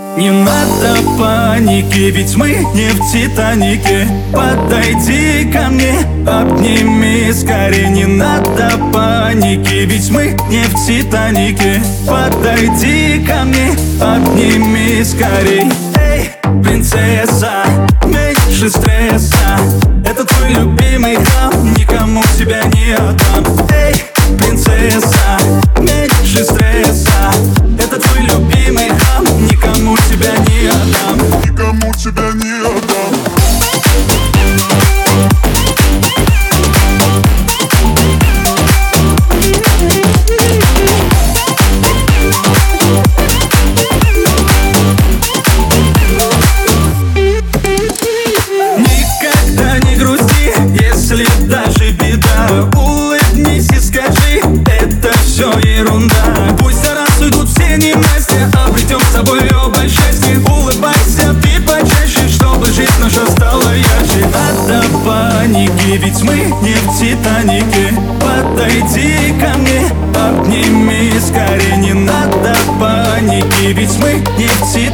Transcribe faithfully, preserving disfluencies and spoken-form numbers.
Не надо паники, ведь мы не в Титанике. Подойди ко мне, обними скорее. Не надо паники, ведь мы не в Титанике. Подойди ко мне, обними скорей. Эй, принцесса, меньше стресса. Это твой любимый храм, никому тебя не отдам. Эй, принцесса, меньше стресса. Это твой любимый храм, никому тебя не отдам. Никому тебя не отдам. Никогда не грусти, если даже беда. Улыбнись и скажи, это все ерунда. Пусть за раз уйдут все ненастья, обретем с собой оба счастье. Улыбайся ты почаще, чтобы жизнь наша стала ярче. Надо паники, ведь мы не в Титанике. Подойди ко мне, обними скорее. Не надо паники, ведь мы не в Титанике.